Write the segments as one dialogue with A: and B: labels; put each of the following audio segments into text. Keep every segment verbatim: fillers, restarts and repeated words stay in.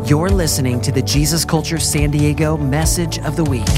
A: You're listening to the Jesus Culture San Diego Message of the Week.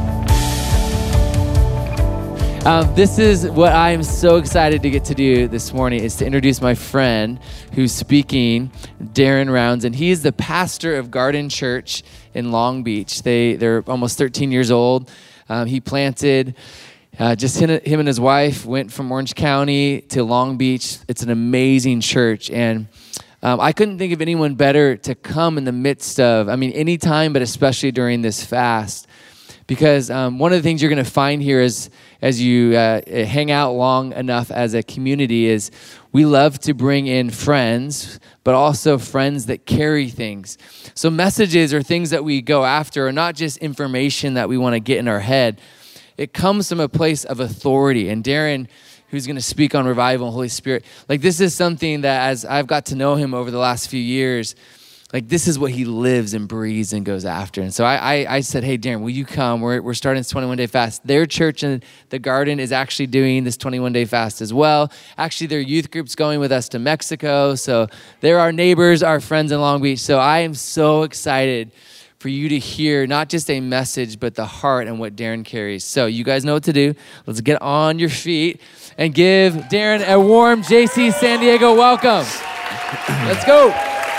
B: Um, this is what I am so excited to get to do this morning, is to introduce my friend who's speaking, Darren Rounds, and he is the pastor of Garden Church in Long Beach. They, they're almost thirteen years old. Um, he planted, uh, just him, him and his wife went from Orange County to Long Beach. It's an amazing church, and um, I couldn't think of anyone better to come in the midst of, I mean, any time, but especially during this fast. Because um, one of the things you're going to find here is, as you uh, hang out long enough as a community, is we love to bring in friends, but also friends that carry things. So messages or things that we go after are not just information that we want to get in our head. It comes from a place of authority. And Darren, who's going to speak on revival and Holy Spirit, like this is something that as I've got to know him over the last few years, like this is what he lives and breathes and goes after. And so I, I, I said, hey, Darren, will you come? We're, we're starting this twenty-one day fast. Their church in the Garden is actually doing this twenty-one day fast as well. Actually, their youth group's going with us to Mexico. So they're our neighbors, our friends in Long Beach. So I am so excited for you to hear not just a message, but the heart and what Darren carries. So you guys know what to do. Let's get on your feet and give Darren a warm J C San Diego welcome. Let's go.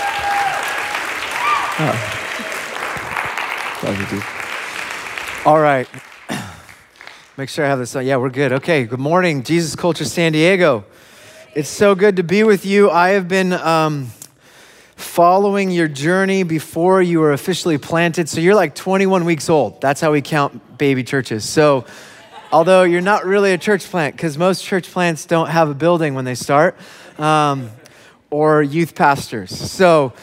C: Oh. All right. Make sure I have this on. Yeah, we're good. Okay, good morning, Jesus Culture San Diego. It's so good to be with you. I have been um, following your journey before you were officially planted. So you're like twenty-one weeks old. That's how we count baby churches. So although you're not really a church plant, because most church plants don't have a building when they start, um, or youth pastors. So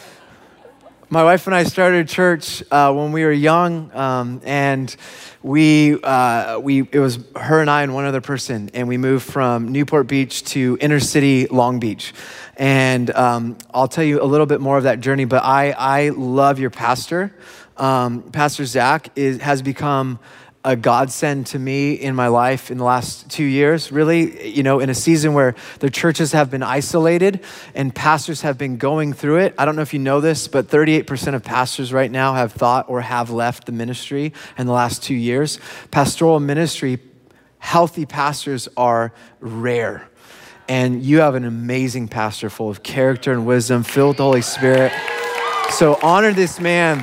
C: my wife and I started a church uh, when we were young, um, and we uh, we it was her and I and one other person, and we moved from Newport Beach to inner city Long Beach. And um, I'll tell you a little bit more of that journey, but I I love your pastor. Um, Pastor Zach is has become a godsend to me in my life in the last two years, really, you know, in a season where the churches have been isolated and pastors have been going through it. I don't know if you know this, but thirty-eight percent of pastors right now have thought or have left the ministry in the last two years. Pastoral ministry, healthy pastors are rare. And you have an amazing pastor full of character and wisdom, filled with the Holy Spirit. So honor this man.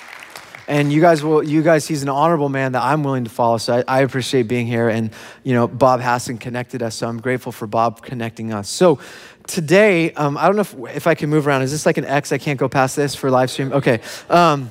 C: And you guys will, you guys, he's an honorable man that I'm willing to follow. So I, I appreciate being here. And, you know, Bob Hassan connected us. So I'm grateful for Bob connecting us. So today, um, I don't know if, if I can move around. Is this like an X? I can't go past this for live stream? Okay. Um,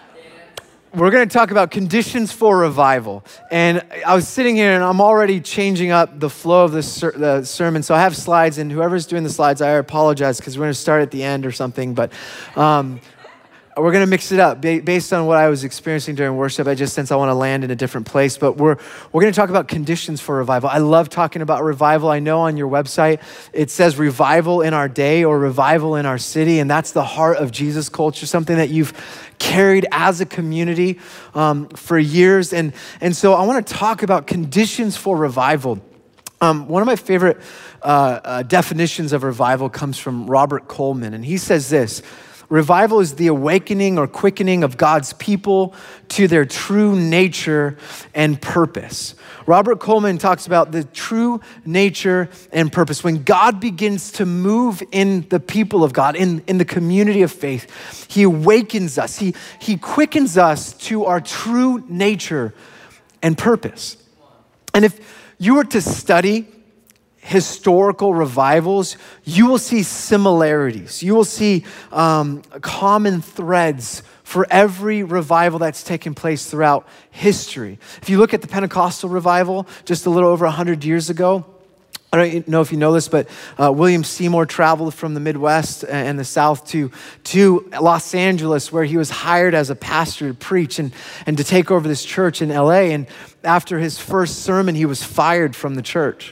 C: we're going to talk about conditions for revival. And I was sitting here and I'm already changing up the flow of the, ser- the sermon. So I have slides, and whoever's doing the slides, I apologize because we're going to start at the end or something. But, um, we're going to mix it up based on what I was experiencing during worship. I just sense I want to land in a different place, but we're we're going to talk about conditions for revival. I love talking about revival. I know on your website, it says revival in our day or revival in our city, and that's the heart of Jesus Culture, something that you've carried as a community um, for years. And, and so I want to talk about conditions for revival. Um, one of my favorite uh, uh, definitions of revival comes from Robert Coleman, and he says this: revival is the awakening or quickening of God's people to their true nature and purpose. Robert Coleman talks about the true nature and purpose. When God begins to move in the people of God, in, in the community of faith, he awakens us. He, he quickens us to our true nature and purpose. And if you were to study historical revivals, you will see similarities. You will see um, common threads for every revival that's taken place throughout history. If you look at the Pentecostal revival just a little over one hundred years ago, I don't know if you know this, but uh, William Seymour traveled from the Midwest and the South to, to Los Angeles, where he was hired as a pastor to preach and, and to take over this church in L A. And after his first sermon, he was fired from the church.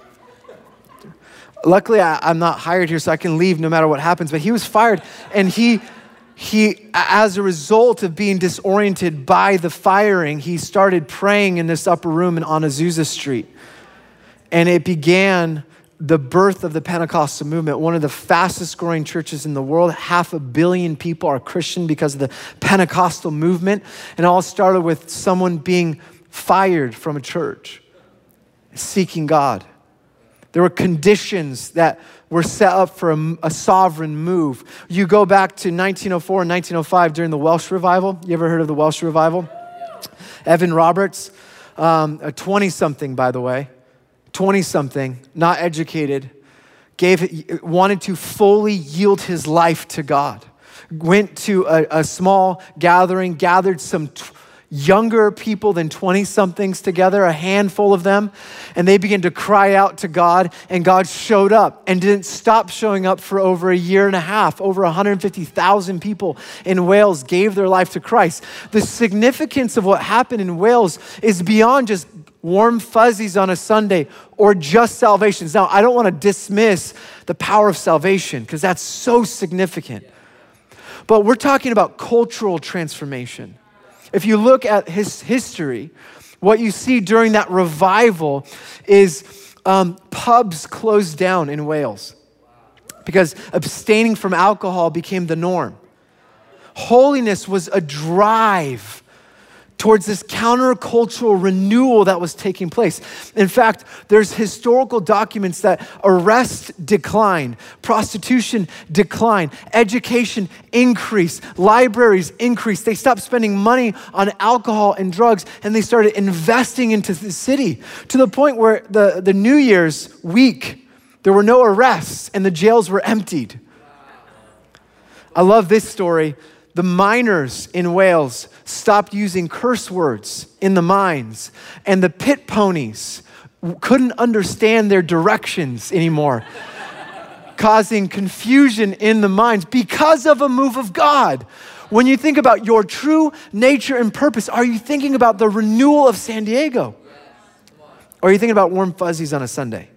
C: Luckily, I, I'm not hired here, so I can leave no matter what happens. But he was fired, and he, he, as a result of being disoriented by the firing, he started praying in this upper room on Azusa Street. And it began the birth of the Pentecostal movement, one of the fastest growing churches in the world. Half a billion people are Christian because of the Pentecostal movement. And it all started with someone being fired from a church, seeking God. There were conditions that were set up for a, a sovereign move. You go back to nineteen oh four and nineteen oh five during the Welsh Revival. You ever heard of the Welsh Revival? Evan Roberts, um, a twenty-something, by the way, twenty-something, not educated, gave wanted to fully yield his life to God. Went to a, a small gathering, gathered some t- younger people than twenty-somethings together, a handful of them, and they began to cry out to God, and God showed up and didn't stop showing up for over a year and a half. Over one hundred fifty thousand people in Wales gave their life to Christ. The significance of what happened in Wales is beyond just warm fuzzies on a Sunday or just salvations. Now, I don't want to dismiss the power of salvation because that's so significant. But we're talking about cultural transformation. If you look at his history, what you see during that revival is um, pubs closed down in Wales because abstaining from alcohol became the norm. Holiness was a drive towards this countercultural renewal that was taking place. In fact, there's historical documents that arrest declined, prostitution declined, education increased, libraries increased. They stopped spending money on alcohol and drugs, and they started investing into the city to the point where the, the New Year's week, there were no arrests and the jails were emptied. I love this story. The miners in Wales stopped using curse words in the mines, and the pit ponies couldn't understand their directions anymore, causing confusion in the mines because of a move of God. When you think about your true nature and purpose, are you thinking about the renewal of San Diego? Or are you thinking about warm fuzzies on a Sunday?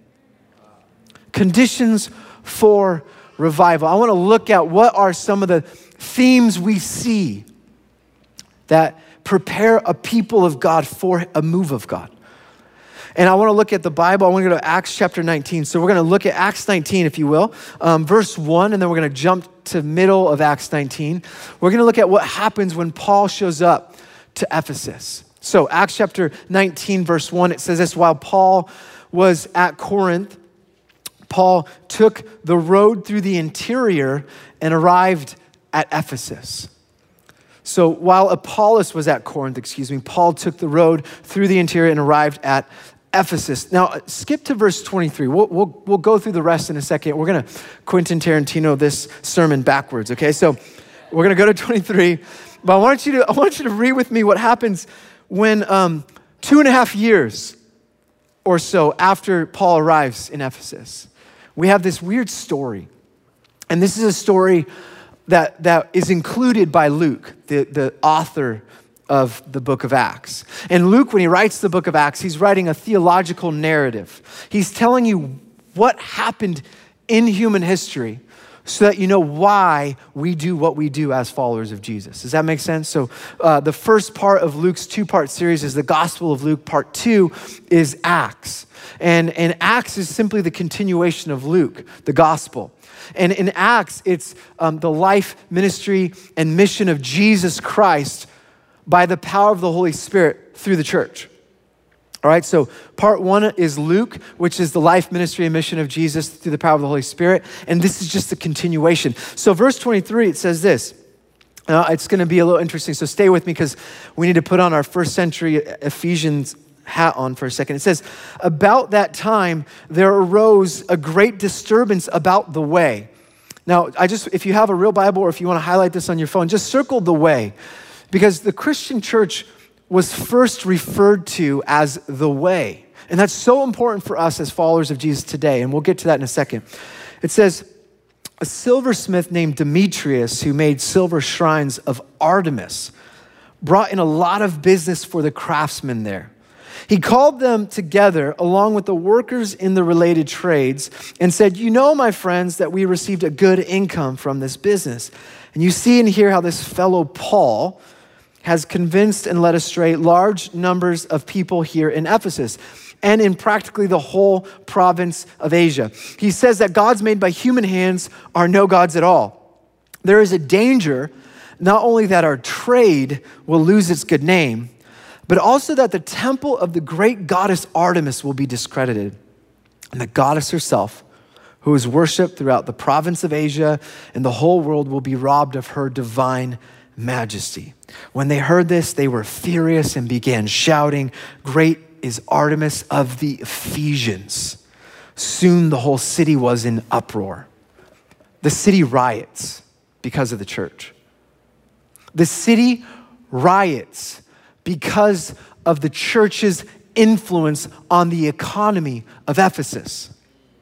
C: Conditions for revival. I want to look at what are some of the themes we see that prepare a people of God for a move of God. And I want to look at the Bible. I want to go to Acts chapter nineteen. So we're going to look at Acts nineteen, if you will, um, verse one, and then we're going to jump to middle of Acts nineteen. We're going to look at what happens when Paul shows up to Ephesus. So Acts chapter nineteen, verse one, it says this: while Paul was at Corinth, Paul took the road through the interior and arrived at Ephesus. So while Apollos was at Corinth, excuse me, Paul took the road through the interior and arrived at Ephesus. Now, skip to verse twenty-three. We'll, we'll, we'll go through the rest in a second. We're going to Quentin Tarantino this sermon backwards, okay? So we're going to go to twenty-three. But I want you to, I want you to read with me what happens when um, two and a half years or so after Paul arrives in Ephesus. We have this weird story. And this is a story that, that is included by Luke, the, the author of the book of Acts. And Luke, when he writes the book of Acts, he's writing a theological narrative. He's telling you what happened in human history so that you know why we do what we do as followers of Jesus. Does that make sense? So uh, the first part of Luke's two-part series is the Gospel of Luke. Part two is Acts. And, and Acts is simply the continuation of Luke, the gospel. And in Acts, it's um, the life, ministry, and mission of Jesus Christ by the power of the Holy Spirit through the church. All right, so part one is Luke, which is the life, ministry, and mission of Jesus through the power of the Holy Spirit. And this is just a continuation. So verse twenty-three, it says this. Uh, it's going to be a little interesting, so stay with me because we need to put on our first century Ephesians hat on for a second. It says, about that time, there arose a great disturbance about the way. Now, I just, if you have a real Bible or if you want to highlight this on your phone, just circle the way, because the Christian church was first referred to as the way. And that's so important for us as followers of Jesus today. And we'll get to that in a second. It says, a silversmith named Demetrius, who made silver shrines of Artemis, brought in a lot of business for the craftsmen there. He called them together along with the workers in the related trades and said, you know, my friends, that we received a good income from this business. And you see and hear how this fellow Paul has convinced and led astray large numbers of people here in Ephesus. and in practically the whole province of Asia. He says that gods made by human hands are no gods at all. There is a danger not only that our trade will lose its good name, but also that the temple of the great goddess Artemis will be discredited. And the goddess herself, who is worshiped throughout the province of Asia and the whole world, will be robbed of her divine majesty. When they heard this, they were furious and began shouting, "Great is Artemis of the Ephesians." Soon the whole city was in uproar. The city riots because of the church. The city riots because of the church's influence on the economy of Ephesus.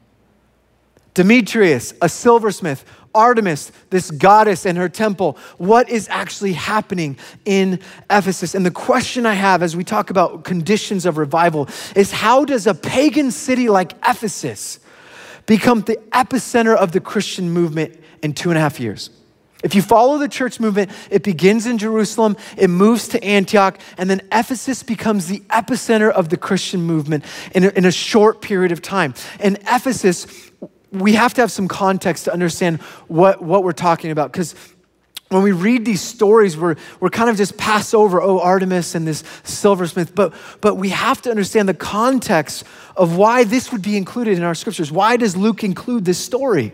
C: Demetrius, a silversmith, Artemis, this goddess and her temple. What is actually happening in Ephesus? And the question I have as we talk about conditions of revival is, how does a pagan city like Ephesus become the epicenter of the Christian movement in two and a half years? If you follow the church movement, it begins in Jerusalem, it moves to Antioch, and then Ephesus becomes the epicenter of the Christian movement in a, in a short period of time. And Ephesus, we have to have some context to understand what, what we're talking about, because when we read these stories, we're, we're kind of just pass over, oh, Artemis and this silversmith, but, but we have to understand the context of why this would be included in our scriptures. Why does Luke include this story?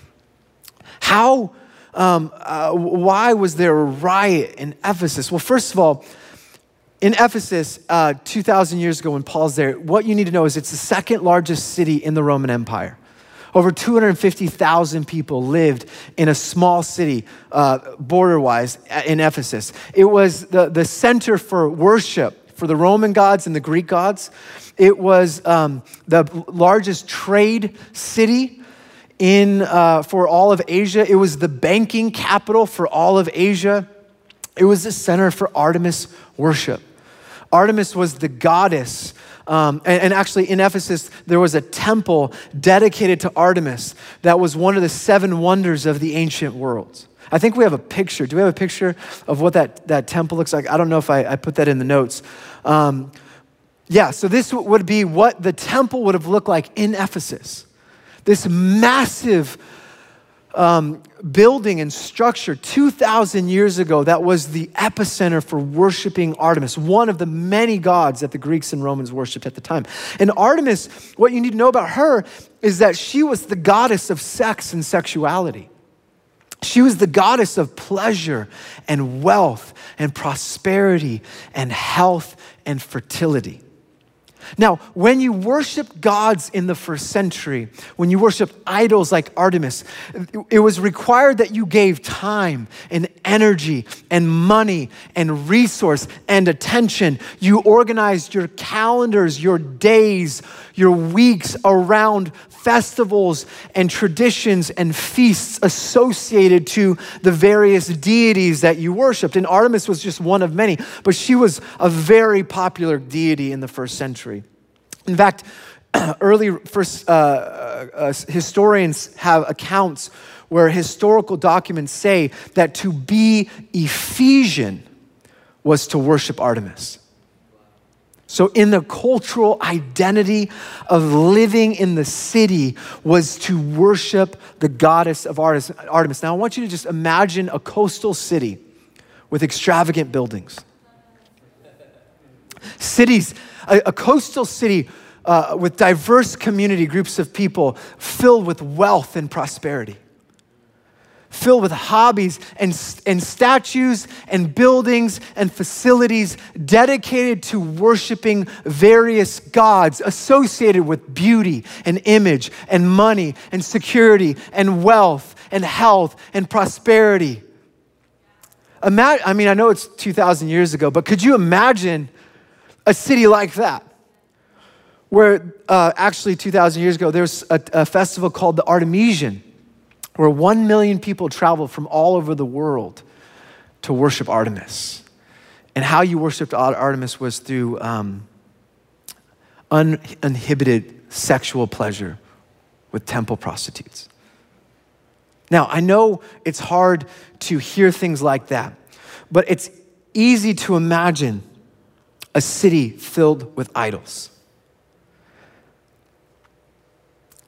C: How Um, uh, why was there a riot in Ephesus? Well, first of all, in Ephesus, uh, two thousand years ago when Paul's there, what you need to know is it's the second largest city in the Roman Empire. Over two hundred fifty thousand people lived in a small city, uh, border-wise, in Ephesus. It was the, the center for worship for the Roman gods and the Greek gods. It was um, the largest trade city in uh, for all of Asia. It was the banking capital for all of Asia. It was the center for Artemis worship. Artemis was the goddess. Um, and, and actually in Ephesus, there was a temple dedicated to Artemis that was one of the seven wonders of the ancient world. I think we have a picture. Do we have a picture of what that, that temple looks like? I don't know if I, I put that in the notes. Um, yeah, so this would be what the temple would have looked like in Ephesus. This massive um, building and structure two thousand years ago that was the epicenter for worshiping Artemis, one of the many gods that the Greeks and Romans worshiped at the time. And Artemis, what you need to know about her is that she was the goddess of sex and sexuality. She was the goddess of pleasure and wealth and prosperity and health and fertility. Now, when you worship gods in the first century, when you worship idols like Artemis, it was required that you gave time and energy and money and resource and attention. You organized your calendars, your days, your weeks around festivals and traditions and feasts associated to the various deities that you worshiped. And Artemis was just one of many, but she was a very popular deity in the first century. In fact, early first uh, uh, historians have accounts where historical documents say that to be Ephesian was to worship Artemis. So in the cultural identity of living in the city was to worship the goddess of Artemis. Now I want you to just imagine a coastal city with extravagant buildings. Cities, a, a coastal city uh, with diverse community groups of people filled with wealth and prosperity. Filled with hobbies and, and statues and buildings and facilities dedicated to worshiping various gods associated with beauty and image and money and security and wealth and health and prosperity. Ima- I mean, I know it's two thousand years ago, but could you imagine a city like that? Where uh, actually two thousand years ago, there's a, a festival called the Artemision, where one million people traveled from all over the world to worship Artemis. And how you worshiped Artemis was through um, uninhibited sexual pleasure with temple prostitutes. Now, I know it's hard to hear things like that, but it's easy to imagine a city filled with idols.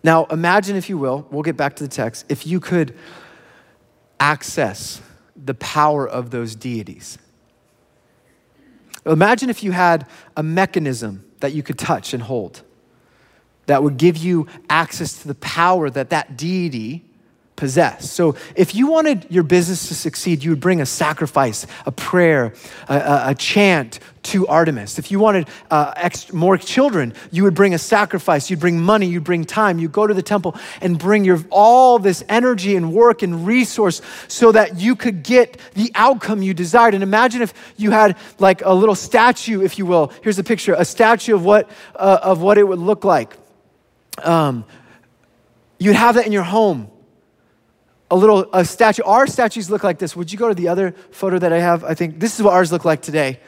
C: Now, imagine, if you will, we'll get back to the text, if you could access the power of those deities. Imagine if you had a mechanism that you could touch and hold that would give you access to the power that that deity possessed. So if you wanted your business to succeed, you would bring a sacrifice, a prayer, a, a, a chant to Artemis. If you wanted uh, extra, more children, you would bring a sacrifice, you'd bring money, you'd bring time, you'd go to the temple and bring your all this energy and work and resource so that you could get the outcome you desired. And imagine if you had like a little statue, if you will. Here's a picture, a statue of what, uh, of what it would look like. Um, you'd have that in your home. A little a statue. Our statues look like this. Would you go to the other photo that I have? I think this is what ours look like today.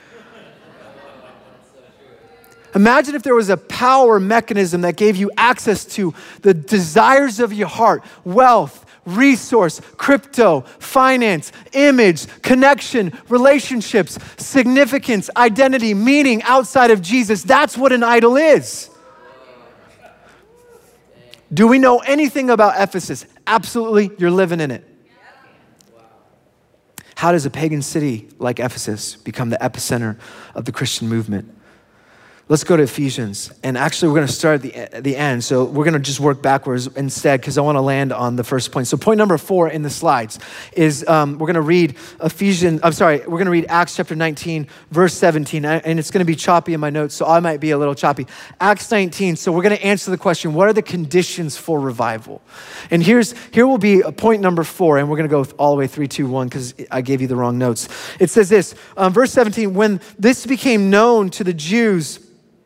C: Imagine if there was a power mechanism that gave you access to the desires of your heart, wealth, resource, crypto, finance, image, connection, relationships, significance, identity, meaning outside of Jesus. That's what an idol is. Do we know anything about Ephesus? Absolutely, you're living in it. How does a pagan city like Ephesus become the epicenter of the Christian movement? Let's go to Ephesians. And actually, we're going to start at the, at the end. So we're going to just work backwards instead because I want to land on the first point. So point number four in the slides is um, we're going to read Ephesians, I'm sorry, we're going to read Acts chapter nineteen, verse seventeen. And it's going to be choppy in my notes, so I might be a little choppy. Acts nineteen, so we're going to answer the question, what are the conditions for revival? And here's here will be a point number four, and we're going to go all the way three, two, one, because I gave you the wrong notes. It says this, um, verse seventeen, when this became known to the Jews,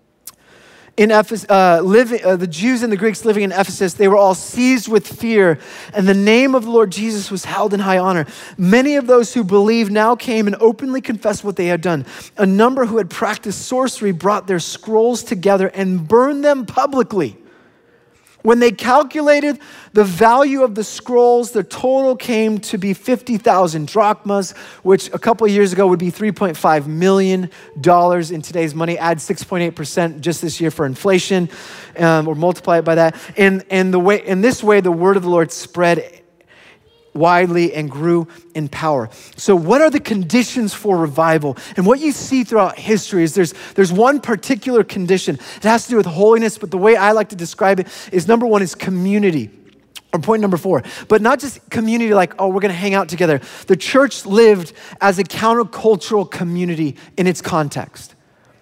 C: In Ephesus, uh, living, uh, the Jews and the Greeks living in Ephesus, they were all seized with fear, and the name of the Lord Jesus was held in high honor. Many of those who believed now came and openly confessed what they had done. A number who had practiced sorcery brought their scrolls together and burned them publicly. When they calculated the value of the scrolls, the total came to be fifty thousand drachmas, which a couple of years ago would be three point five million dollars in today's money. Add six point eight percent just this year for inflation, um, or multiply it by that. And, and the way, in this way, the word of the Lord spread widely and grew in power. So what are the conditions for revival? And what you see throughout history is there's, there's one particular condition. It has to do with holiness, but the way I like to describe it is number one is community. Or point number four, but not just community like, oh, we're gonna hang out together. The church lived as a countercultural community in its context.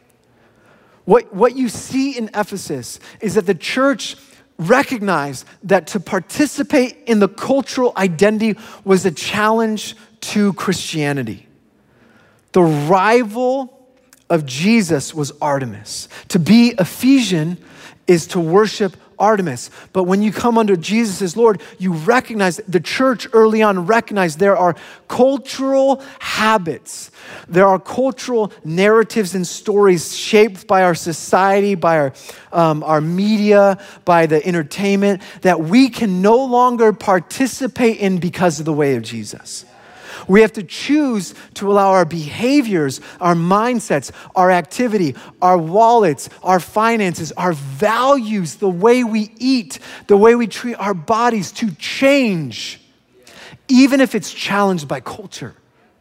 C: What, what you see in Ephesus is that the church recognize that to participate in the cultural identity was a challenge to Christianity. The rival of Jesus was Artemis. To be Ephesian is to worship Artemis. But when you come under Jesus as Lord, you recognize, the church early on recognized there are cultural habits. There are cultural narratives and stories shaped by our society, by our, um, our media, by the entertainment that we can no longer participate in because of the way of Jesus. We have to choose to allow our behaviors, our mindsets, our activity, our wallets, our finances, our values, the way we eat, the way we treat our bodies to change, even if it's challenged by culture.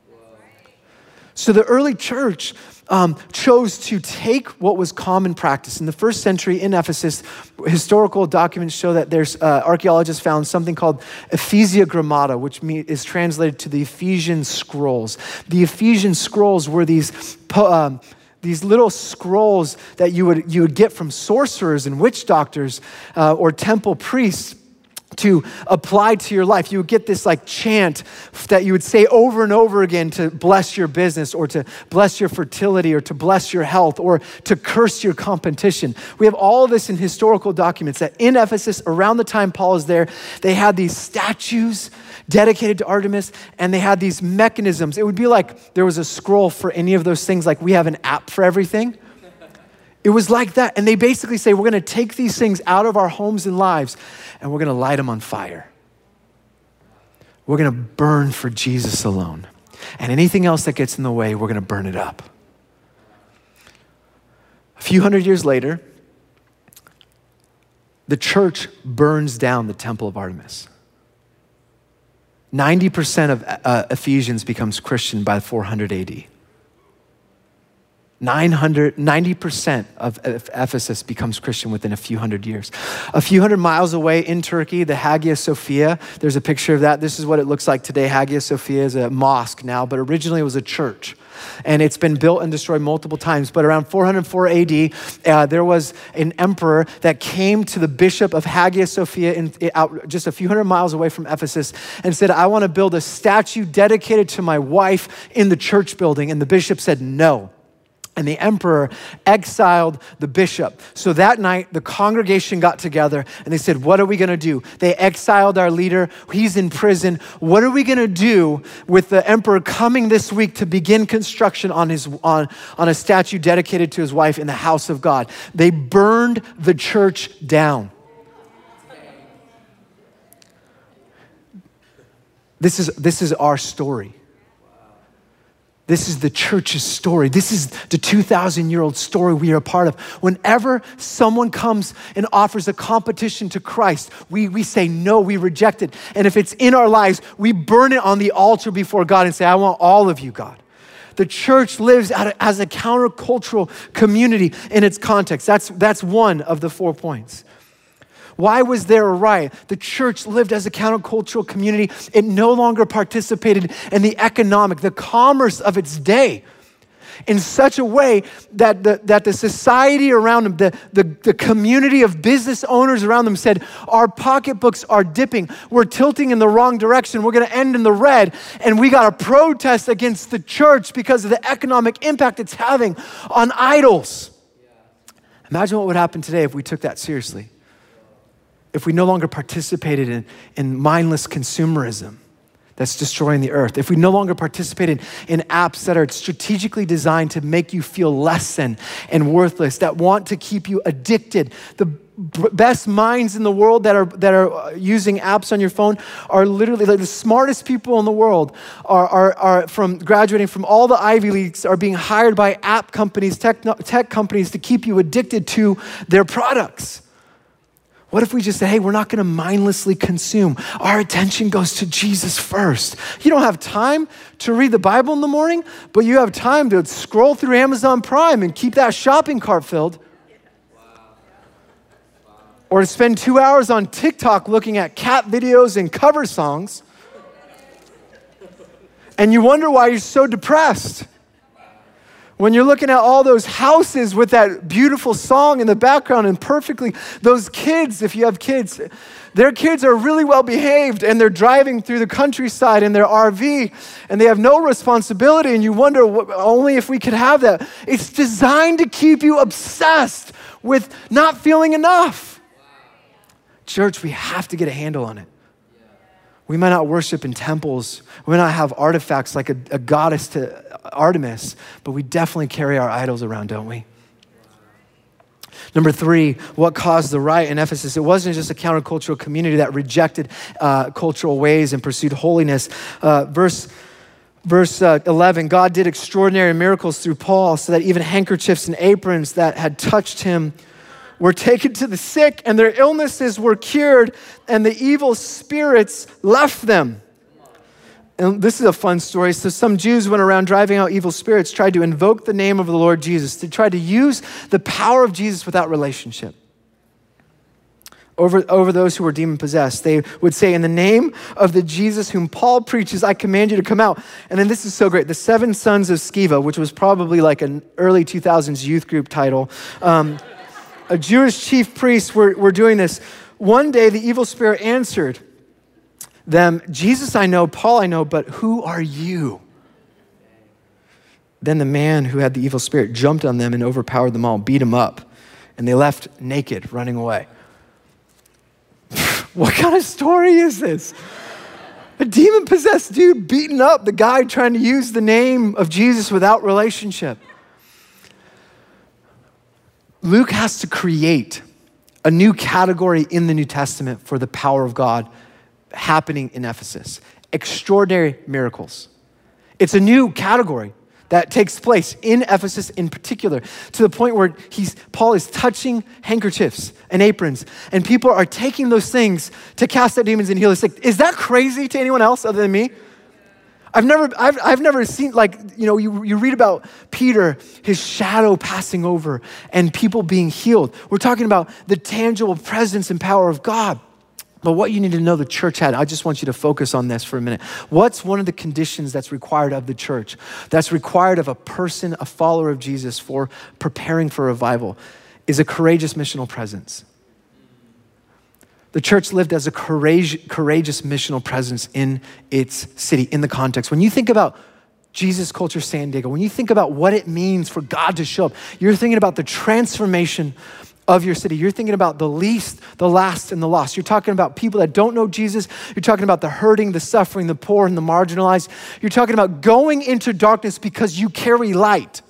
C: So the early church um, chose to take what was common practice. In the first century in Ephesus, historical documents show that there's uh, archaeologists found something called Ephesia Grammata, which me- is translated to the Ephesian scrolls. The Ephesian scrolls were these po- um, these little scrolls that you would you would get from sorcerers and witch doctors uh, or temple priests to apply to your life. You would get this like chant that you would say over and over again to bless your business or to bless your fertility or to bless your health or to curse your competition. We have all of this in historical documents that in Ephesus, around the time Paul is there, they had these statues dedicated to Artemis and they had these mechanisms. It would be like there was a scroll for any of those things, like we have an app for everything. It was like that. And they basically say, we're going to take these things out of our homes and lives and we're going to light them on fire. We're going to burn for Jesus alone. And anything else that gets in the way, we're going to burn it up. A few hundred years later, the church burns down the temple of Artemis. ninety percent of uh, Ephesians becomes Christian by four hundred A D. nine hundred, ninety percent of Ephesus becomes Christian within a few hundred years. A few hundred miles away in Turkey, the Hagia Sophia, there's a picture of that. This is what it looks like today. Hagia Sophia is a mosque now, but originally it was a church. And it's been built and destroyed multiple times. But around four hundred four A D, uh, there was an emperor that came to the bishop of Hagia Sophia in, out just a few hundred miles away from Ephesus and said, I want to build a statue dedicated to my wife in the church building. And the bishop said no. And the emperor exiled the bishop. So that night, the congregation got together and they said, what are we gonna do? They exiled our leader. He's in prison. What are we gonna do with the emperor coming this week to begin construction on, his, on, on a statue dedicated to his wife in the house of God? They burned the church down. This is, this is our story. This is the church's story. This is the two thousand year old story we are a part of. Whenever someone comes and offers a competition to Christ, we, we say no, we reject it. And if it's in our lives, we burn it on the altar before God and say, I want all of you, God. The church lives as a countercultural community in its context. That's, that's one of the four points. Why was there a riot? The church lived as a countercultural community. It no longer participated in the economic, the commerce of its day in such a way that the, that the society around them, the, the, the community of business owners around them said, our pocketbooks are dipping. We're tilting in the wrong direction. We're going to end in the red. And we got to protest against the church because of the economic impact it's having on idols. Imagine what would happen today if we took that seriously. If we no longer participated in, in mindless consumerism that's destroying the earth, if we no longer participated in apps that are strategically designed to make you feel less than and worthless, that want to keep you addicted. The b- best minds in the world that are that are using apps on your phone are literally like the smartest people in the world are, are, are from graduating from all the Ivy Leagues, are being hired by app companies, tech, tech companies to keep you addicted to their products. What if we just say, hey, we're not gonna mindlessly consume. Our attention goes to Jesus first. You don't have time to read the Bible in the morning, but you have time to scroll through Amazon Prime and keep that shopping cart filled. Or to spend two hours on TikTok looking at cat videos and cover songs. And you wonder why you're so depressed. When you're looking at all those houses with that beautiful song in the background and perfectly, those kids, if you have kids, their kids are really well behaved and they're driving through the countryside in their R V and they have no responsibility and you wonder what, only if we could have that. It's designed to keep you obsessed with not feeling enough. Church, we have to get a handle on it. We might not worship in temples. We might not have artifacts like a, a goddess to Artemis, but we definitely carry our idols around, don't we? Number three, what caused the riot in Ephesus? It wasn't just a countercultural community that rejected uh, cultural ways and pursued holiness. Uh, verse verse uh, eleven, God did extraordinary miracles through Paul so that even handkerchiefs and aprons that had touched him were taken to the sick and their illnesses were cured and the evil spirits left them. And this is a fun story. So some Jews went around driving out evil spirits, tried to invoke the name of the Lord Jesus. They tried to use the power of Jesus without relationship over, over those who were demon-possessed. They would say, in the name of the Jesus whom Paul preaches, I command you to come out. And then this is so great. The seven sons of Sceva, which was probably like an early two thousands youth group title, um, a Jewish chief priest were, were doing this. One day, the evil spirit answered them, Jesus I know, Paul I know, but who are you? Then the man who had the evil spirit jumped on them and overpowered them all, beat them up, and they left naked, running away. What kind of story is this? A demon-possessed dude beating up the guy trying to use the name of Jesus without relationship. Luke has to create a new category in the New Testament for the power of God happening in Ephesus. Extraordinary miracles. It's a new category. that takes place in Ephesus in particular, to the point where he's, Paul is touching handkerchiefs and aprons, and people are taking those things to cast out demons and heal the sick. Is that crazy to anyone else other than me? I've never, I've, I've never seen, like, you know, you, you read about Peter, his shadow passing over and people being healed. We're talking about the tangible presence and power of God. But what you need to know the church had, I just want you to focus on this for a minute. What's one of the conditions that's required of the church, that's required of a person, a follower of Jesus for preparing for revival, is a courageous missional presence. The church lived as a courage, courageous missional presence in its city, in the context. When you think about Jesus Culture San Diego, when you think about what it means for God to show up, you're thinking about the transformation of your city. You're thinking about the least, the last, and the lost. You're talking about people that don't know Jesus. You're talking about the hurting, the suffering, the poor, and the marginalized. You're talking about going into darkness because you carry light.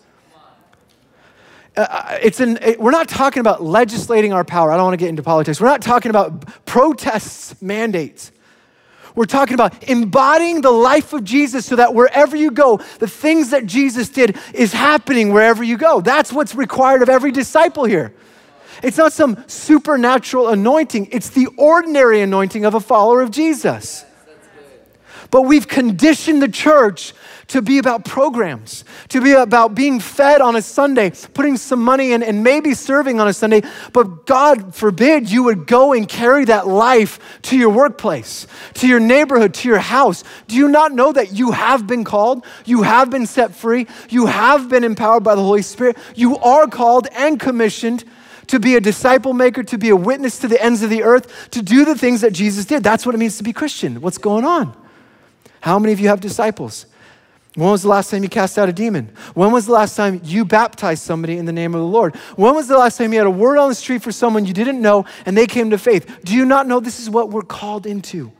C: Uh, it's an, it, we're not talking about legislating our power. I don't want to get into politics. We're not talking about protests, mandates. We're talking about embodying the life of Jesus so that wherever you go, the things that Jesus did is happening wherever you go. That's what's required of every disciple here. It's not some supernatural anointing. It's the ordinary anointing of a follower of Jesus. But we've conditioned the church to be about programs, to be about being fed on a Sunday, putting some money in and maybe serving on a Sunday. But God forbid you would go and carry that life to your workplace, to your neighborhood, to your house. Do you not know that you have been called? You have been set free. You have been empowered by the Holy Spirit. You are called and commissioned to be a disciple maker, to be a witness to the ends of the earth, to do the things that Jesus did. That's what it means to be Christian. What's going on? How many of you have disciples? When was the last time you cast out a demon? When was the last time you baptized somebody in the name of the Lord? When was the last time you had a word on the street for someone you didn't know and they came to faith? Do you not know this is what we're called into?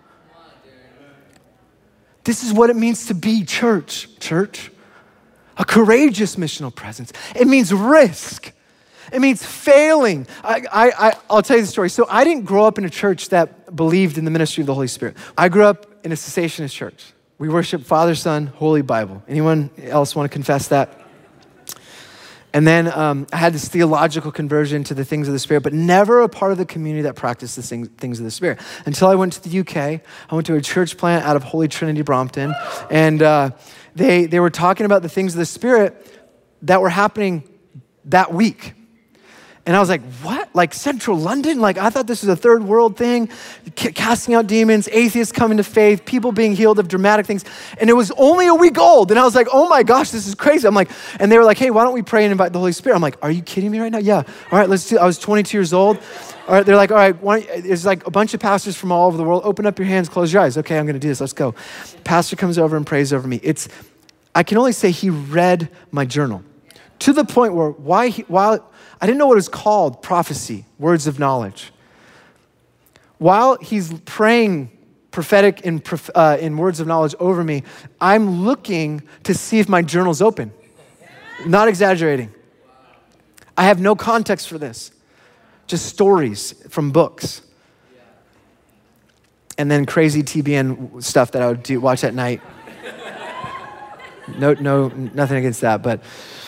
C: This is what it means to be church, church. A courageous missional presence. It means risk. It means failing. I, I, I, I'll tell you the story. So I didn't grow up in a church that believed in the ministry of the Holy Spirit. I grew up in a cessationist church. We worship Father, Son, Holy Bible. Anyone else want to confess that? And then um, I had this theological conversion to the things of the Spirit, but never a part of the community that practiced the things, things of the Spirit. Until I went to the U K, I went to a church plant out of Holy Trinity, Brompton, and uh, they, they were talking about the things of the Spirit that were happening that week. And I was like, what? Like Central London? Like I thought this was a third world thing, C- casting out demons, atheists coming to faith, people being healed of dramatic things. And it was only a week old. And I was like, oh my gosh, this is crazy. I'm like, and they were like, hey, why don't we pray and invite the Holy Spirit? I'm like, are you kidding me right now? Yeah. All right, let's do, I was twenty-two years old. All right, they're like, all right, why don't, there's like a bunch of pastors from all over the world. Open up your hands, close your eyes. Okay, I'm gonna do this, let's go. Pastor comes over and prays over me. It's, I can only say he read my journal to the point where why he, while, I didn't know what it was called, prophecy, words of knowledge. While he's praying prophetic in, uh, in words of knowledge over me, I'm looking to see if my journal's open. Not exaggerating. I have no context for this. Just stories from books. And then crazy T B N stuff that I would do, watch at night. No, no, nothing against that, but...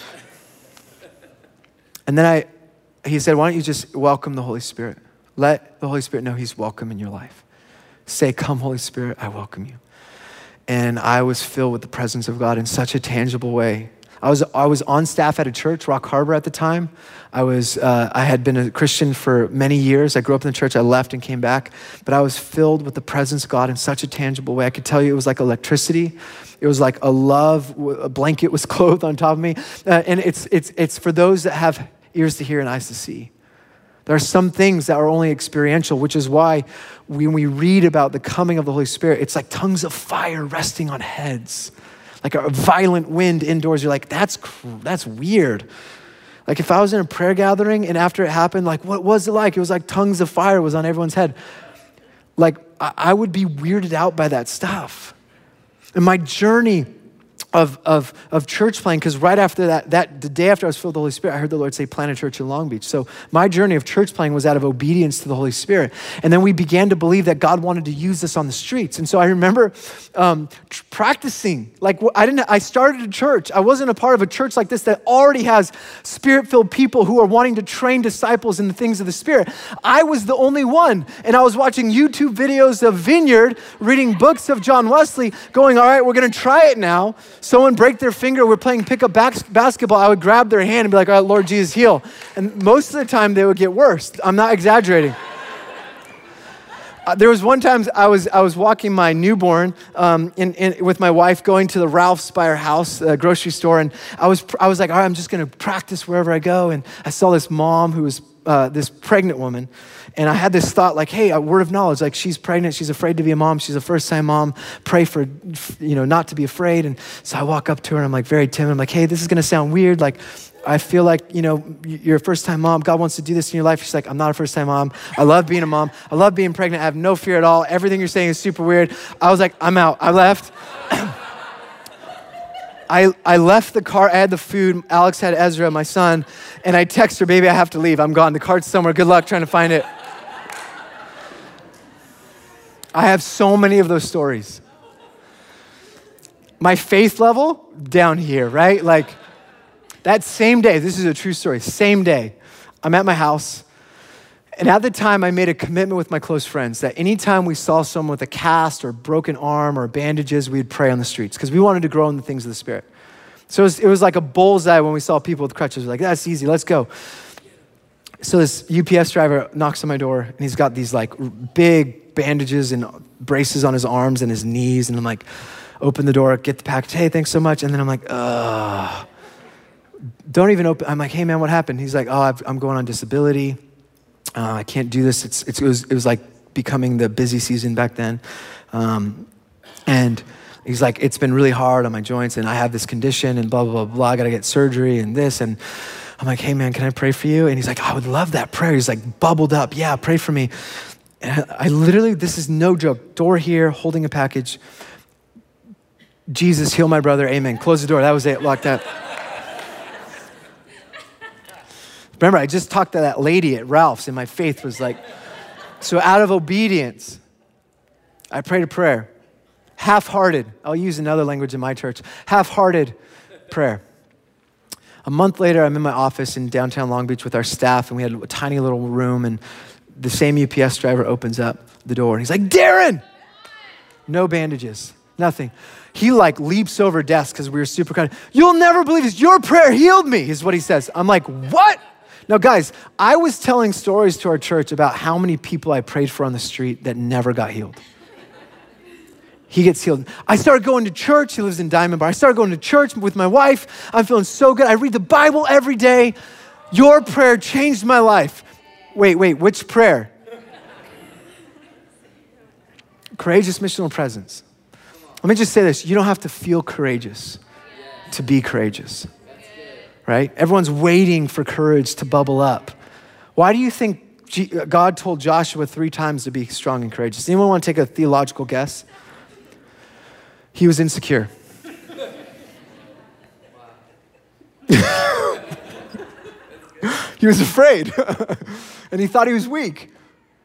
C: And then I, he said, why don't you just welcome the Holy Spirit? Let the Holy Spirit know he's welcome in your life. Say, come Holy Spirit, I welcome you. And I was filled with the presence of God in such a tangible way. I was I was on staff at a church, Rock Harbor at the time. I was uh, I had been a Christian for many years. I grew up in the church. I left and came back, but I was filled with the presence of God in such a tangible way. I could tell you it was like electricity. It was like a love, a blanket was clothed on top of me. Uh, and it's it's it's for those that have ears to hear and eyes to see. There are some things that are only experiential, which is why when we read about the coming of the Holy Spirit, it's like tongues of fire resting on heads. Like a violent wind indoors, you're like, that's that's weird. Like if I was in a prayer gathering and after it happened, like what was it like? It was like tongues of fire was on everyone's head. Like I, I would be weirded out by that stuff. And my journey of, of, of church planting, because right after that, that, the day after I was filled with the Holy Spirit, I heard the Lord say, plant a church in Long Beach. So my journey of church planting was out of obedience to the Holy Spirit. And then we began to believe that God wanted to use us on the streets. And so I remember um, tr- practicing, like I didn't, I started a church. I wasn't a part of a church like this that already has Spirit-filled people who are wanting to train disciples in the things of the Spirit. I was the only one. And I was watching YouTube videos of Vineyard, reading books of John Wesley, going, all right, we're going to try it now. Someone break their finger, we're playing pickup bas- basketball, I would grab their hand and be like, all right, Lord Jesus, heal. And most of the time they would get worse. I'm not exaggerating. Uh, there was one time I was I was walking my newborn um, in, in, with my wife, going to the Ralph's by our house, uh, grocery store, and I was I was like, all right, I'm just going to practice wherever I go. And I saw this mom who was uh, this pregnant woman, and I had this thought like, hey, a word of knowledge, like she's pregnant, she's afraid to be a mom, she's a first-time mom. Pray for, you know, not to be afraid. And so I walk up to her, and I'm like very timid. I'm like, hey, this is going to sound weird, like. I feel like, you know, you're a first-time mom. God wants to do this in your life. She's like, I'm not a first-time mom. I love being a mom. I love being pregnant. I have no fear at all. Everything you're saying is super weird. I was like, I'm out. I left. I, I left the car. I had the food. Alex had Ezra, my son. And I text her, baby, I have to leave. I'm gone. The car's somewhere. Good luck trying to find it. I have so many of those stories. My faith level, down here, right? Like, that same day, this is a true story, same day, I'm at my house, and at the time I made a commitment with my close friends that anytime we saw someone with a cast or broken arm or bandages, we'd pray on the streets because we wanted to grow in the things of the Spirit. So it was, it was like a bullseye when we saw people with crutches. We're like, that's easy, let's go. So this U P S driver knocks on my door, and he's got these like big bandages and braces on his arms and his knees, and I'm like, open the door, get the package, hey, thanks so much, and then I'm like, ugh. Don't even open. I'm like, hey man, what happened? He's like, oh, I've, I'm going on disability. Uh, I can't do this. It's, it's, it was, it was like becoming the busy season back then. Um, and he's like, it's been really hard on my joints and I have this condition and blah, blah, blah, blah. I got to get surgery and this. And I'm like, hey man, can I pray for you? And he's like, oh, I would love that prayer. He's like bubbled up. Yeah, pray for me. And I, I literally, this is no joke. Door here, holding a package. Jesus, heal my brother. Amen. Close the door. That was it. Locked up. Remember, I just talked to that lady at Ralph's and my faith was like, so out of obedience, I prayed a prayer. Half-hearted, I'll use another language in my church, half-hearted prayer. A month later, I'm in my office in downtown Long Beach with our staff, and we had a tiny little room, and the same U P S driver opens up the door, and he's like, Darren! No bandages, nothing. He like leaps over desks because we were super kind. You'll never believe this, your prayer healed me, is what he says. I'm like, what? Now, guys, I was telling stories to our church about how many people I prayed for on the street that never got healed. He gets healed. I started going to church. He lives in Diamond Bar. I started going to church with my wife. I'm feeling so good. I read the Bible every day. Your prayer changed my life. Wait, wait, which prayer? Courageous missional presence. Let me just say this. You don't have to feel courageous to be courageous. Right? Everyone's waiting for courage to bubble up. Why do you think G- God told Joshua three times to be strong and courageous? Anyone want to take a theological guess? He was insecure. He was afraid. And he thought he was weak.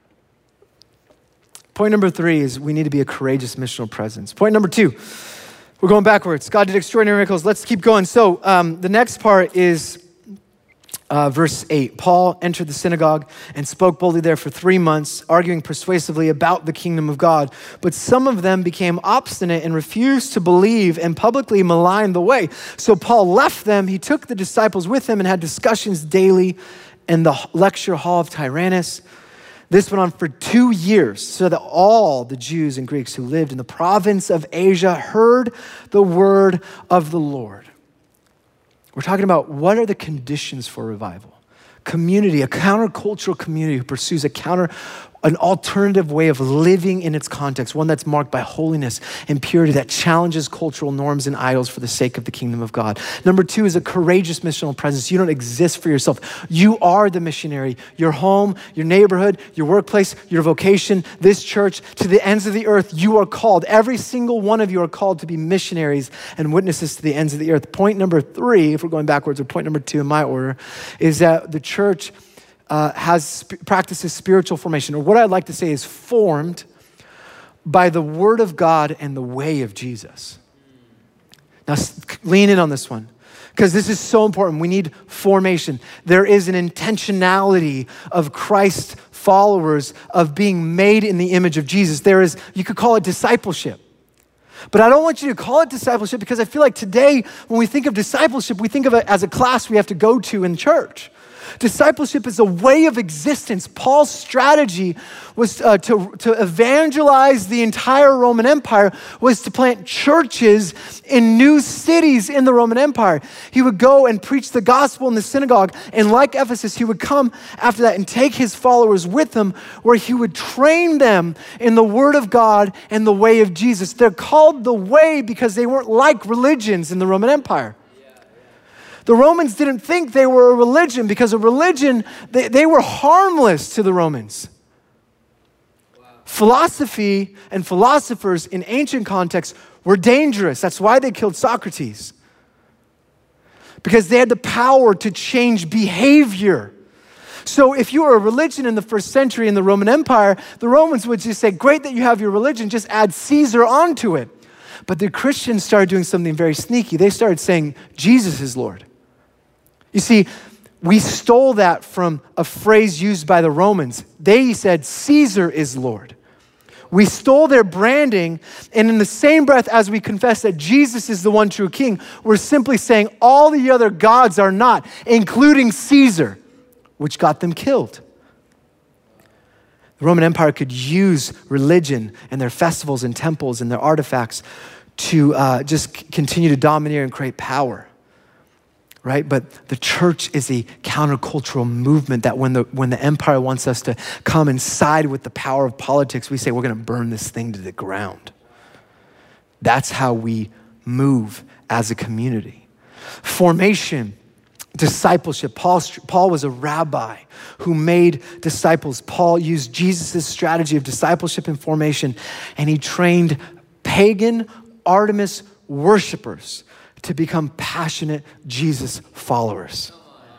C: Point number three is we need to be a courageous missional presence. Point number two. We're going backwards. God did extraordinary miracles. Let's keep going. So um, the next part is uh, verse eight. Paul entered the synagogue and spoke boldly there for three months, arguing persuasively about the kingdom of God. But some of them became obstinate and refused to believe and publicly maligned the way. So Paul left them. He took the disciples with him and had discussions daily in the lecture hall of Tyrannus. This went on for two years so that all the Jews and Greeks who lived in the province of Asia heard the word of the Lord. We're talking about what are the conditions for revival? Community, a countercultural community who pursues a counter an alternative way of living in its context, one that's marked by holiness and purity that challenges cultural norms and idols for the sake of the kingdom of God. Number two is a courageous missional presence. You don't exist for yourself. You are the missionary. Your home, your neighborhood, your workplace, your vocation, this church, to the ends of the earth, you are called. Every single one of you are called to be missionaries and witnesses to the ends of the earth. Point number three, if we're going backwards, or point number two in my order, is that the church Uh, has sp- practices spiritual formation, or what I'd like to say is formed by the word of God and the way of Jesus. Now s- lean in on this one, because this is so important. We need formation. There is an intentionality of Christ followers of being made in the image of Jesus. There is, you could call it discipleship. But I don't want you to call it discipleship, because I feel like today when we think of discipleship, we think of it as a class we have to go to in church. Discipleship is a way of existence. Paul's strategy was uh, to, to evangelize the entire Roman Empire, was to plant churches in new cities in the Roman Empire. He would go and preach the gospel in the synagogue, and like Ephesus, he would come after that and take his followers with him, where he would train them in the word of God and the way of Jesus. They're called the way because they weren't like religions in the Roman Empire. The Romans didn't think they were a religion, because a religion, they, they were harmless to the Romans. Wow. Philosophy and philosophers in ancient contexts were dangerous. That's why they killed Socrates. Because they had the power to change behavior. So if you were a religion in the first century in the Roman Empire, the Romans would just say, great that you have your religion, just add Caesar onto it. But the Christians started doing something very sneaky. They started saying, Jesus is Lord. You see, we stole that from a phrase used by the Romans. They said, Caesar is Lord. We stole their branding, and in the same breath as we confess that Jesus is the one true king, we're simply saying all the other gods are not, including Caesar, which got them killed. The Roman Empire could use religion and their festivals and temples and their artifacts to uh, just c- continue to domineer and create power. Right? But the church is a countercultural movement that when the when the empire wants us to come and side with the power of politics, we say we're going to burn this thing to the ground. That's how we move as a community. Formation, discipleship. Paul, Paul was a rabbi who made disciples. Paul used Jesus' strategy of discipleship and formation, and he trained pagan Artemis worshipers to become passionate Jesus followers.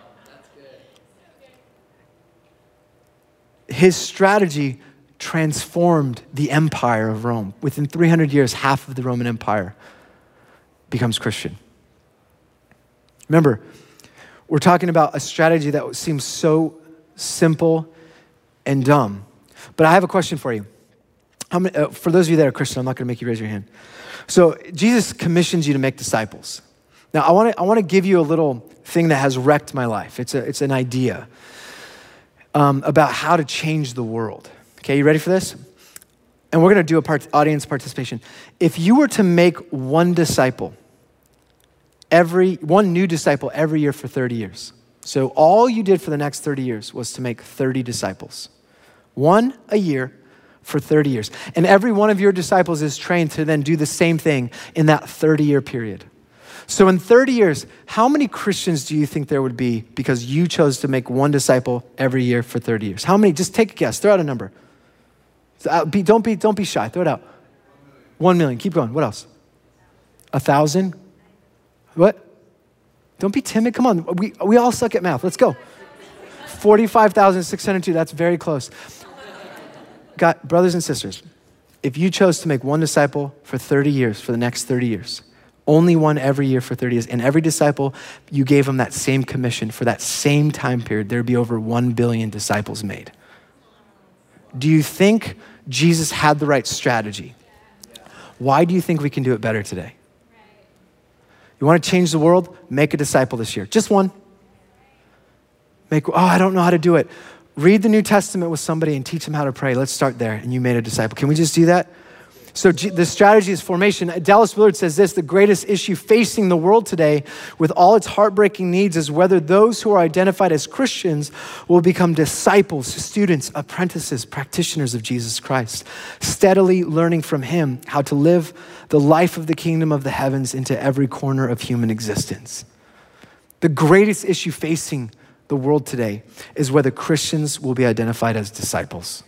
C: His strategy transformed the empire of Rome. Within three hundred years, half of the Roman Empire becomes Christian. Remember, we're talking about a strategy that seems so simple and dumb. But I have a question for you. How many, uh, for those of you that are Christian, I'm not going to make you raise your hand. So Jesus commissions you to make disciples. Now, I want to I want to give you a little thing that has wrecked my life. It's a it's an idea um, about how to change the world. Okay, you ready for this? And we're going to do a part, audience participation. If you were to make one disciple every one new disciple every year for thirty years, so all you did for the next thirty years was to make thirty disciples, one a year for thirty years. And every one of your disciples is trained to then do the same thing in that thirty-year period. So in thirty years, how many Christians do you think there would be because you chose to make one disciple every year for thirty years? How many? Just take a guess. Throw out a number. Don't be, don't be shy. Throw it out. One million. Keep going. What else? A thousand? What? Don't be timid. Come on. We, we all suck at math. Let's go. forty-five thousand six hundred two. That's very close. Got brothers and sisters, if you chose to make one disciple for thirty years, for the next thirty years, only one every year for thirty years, and every disciple, you gave them that same commission for that same time period, there'd be over one billion disciples made. Do you think Jesus had the right strategy? Why do you think we can do it better today? You want to change the world? Make a disciple this year. Just one. Make, oh, I don't know how to do it. Read the New Testament with somebody and teach them how to pray. Let's start there. And you made a disciple. Can we just do that? So G- the strategy is formation. Dallas Willard says this: the greatest issue facing the world today with all its heartbreaking needs is whether those who are identified as Christians will become disciples, students, apprentices, practitioners of Jesus Christ, steadily learning from him how to live the life of the kingdom of the heavens into every corner of human existence. The greatest issue facing the world today is whether Christians will be identified as disciples.